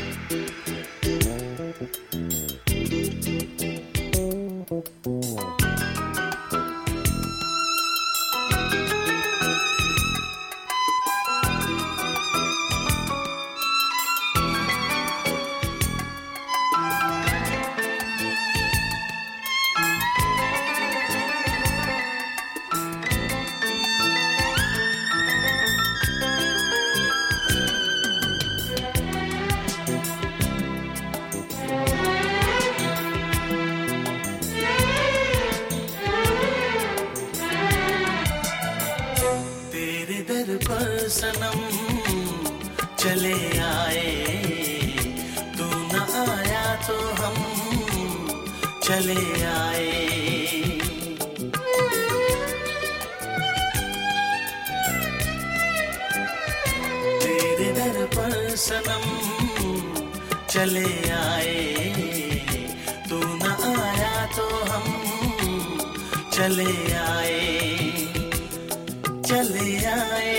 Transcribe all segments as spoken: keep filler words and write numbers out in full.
पर सनम चले आए, तू न आया तो हम चले आए। तेरे दर पर सनम चले आए, तू न आया तो हम चले आए। चले आए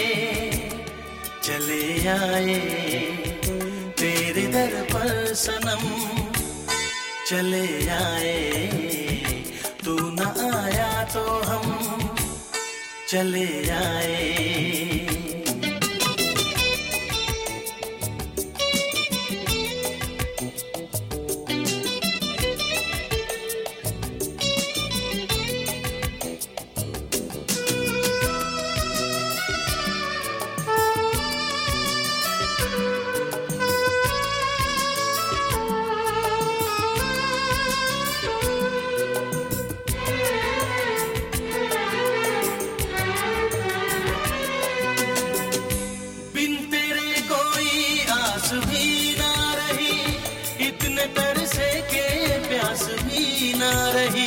चले आए तेरे दर पर सनम चले आए, तू न आया तो हम चले आए। भी ना रही, इतने तरसे के प्यास भी ना रही।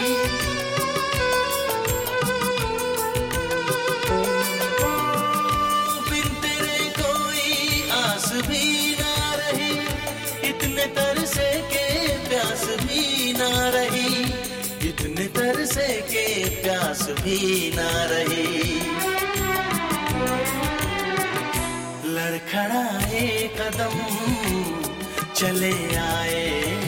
ओ, बिन तेरे कोई आस भी ना रही, इतने तरसे के प्यास भी ना रही, इतने तरसे के प्यास भी ना रही। लड़खड़ाए कदम चले आए,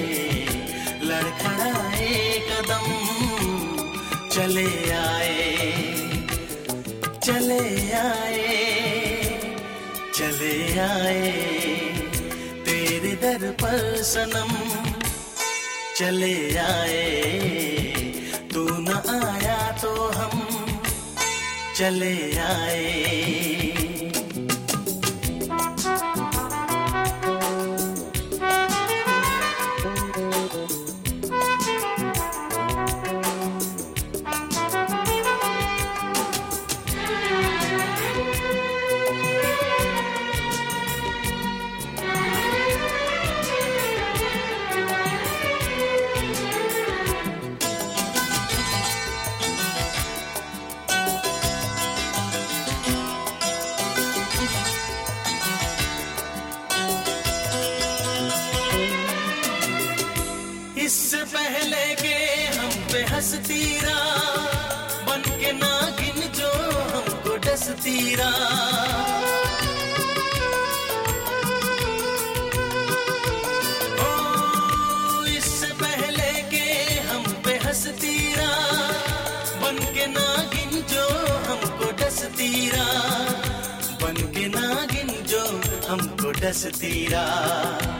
लड़खड़ाए कदम चले आए। चले आए चले आए तेरे दर पर सनम चले आए, तू न आया तो हम चले आए। इससे पहले के हम पे हंसती रहा, बन के नागिन जो हमको डसती रहा। ओ, इससे पहले के हम पे हंसती रहा, बन के नागिन जो हमको डसती रहा, बन के नागिन जो हमको डसती रहा।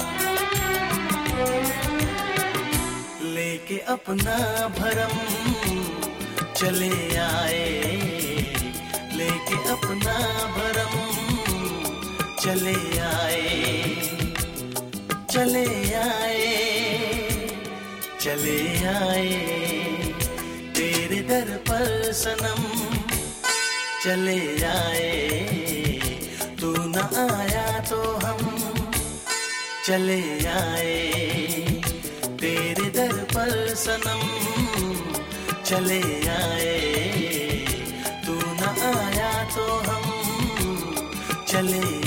लेके अपना भरम चले आए, लेके अपना भरम चले आए। चले आए चले आए तेरे दर पर सनम चले आए, तू न आया तो हम चले आए। तेरे दर पर सनम चले आए, तू न आया तो हम चले